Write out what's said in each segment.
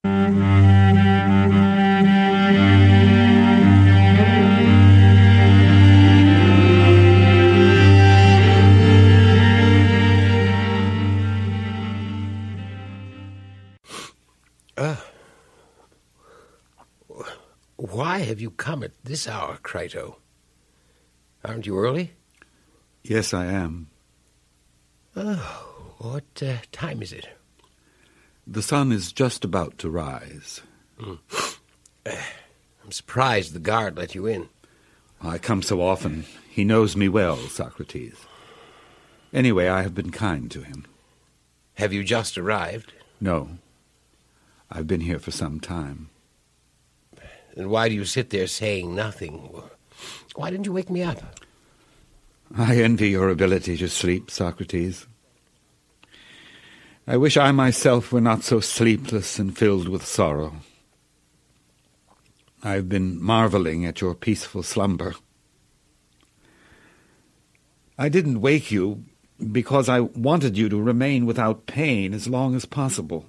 Why have you come at this hour, Crito? Aren't you early? Yes, I am. Oh, what time is it? The sun is just about to rise. I'm surprised the guard let you in. I come so often. He knows me well, Socrates. Anyway, I have been kind to him. Have you just arrived? No. I've been here for some time. Then why do you sit there saying nothing? Why didn't you wake me up? I envy your ability to sleep, Socrates. I wish I myself were not so sleepless and filled with sorrow. I've been marveling at your peaceful slumber. I didn't wake you because I wanted you to remain without pain as long as possible.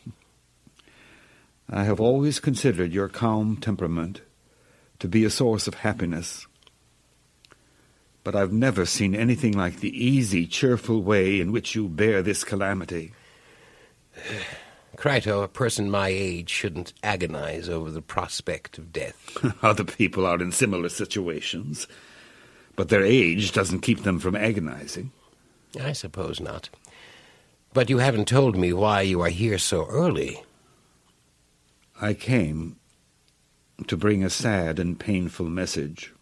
I have always considered your calm temperament to be a source of happiness, but I've never seen anything like the easy, cheerful way in which you bear this calamity. Crito, a person my age shouldn't agonize over the prospect of death. Other people are in similar situations, but their age doesn't keep them from agonizing. I suppose not. But you haven't told me why you are here so early. I came to bring a sad and painful message.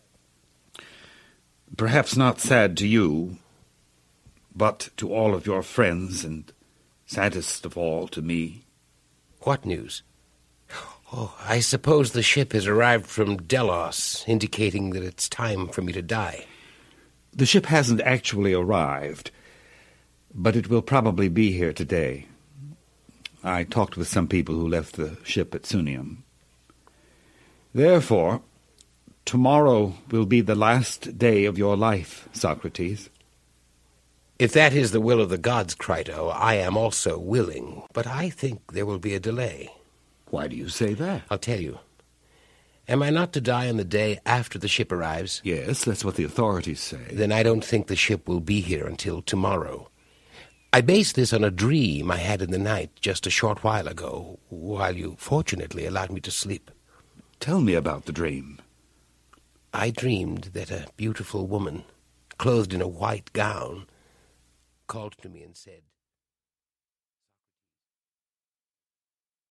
Perhaps not sad to you, but to all of your friends, and saddest of all to me. What news? Oh, I suppose the ship has arrived from Delos, indicating that it's time for me to die. The ship hasn't actually arrived, but it will probably be here today. I talked with some people who left the ship at Sunium. Therefore, tomorrow will be the last day of your life, Socrates. If that is the will of the gods, Crito, I am also willing, but I think there will be a delay. Why do you say that? I'll tell you. Am I not to die on the day after the ship arrives? Yes, that's what the authorities say. Then I don't think the ship will be here until tomorrow. I base this on a dream I had in the night just a short while ago, while you fortunately allowed me to sleep. Tell me about the dream. I dreamed that a beautiful woman, clothed in a white gown, called to me and said,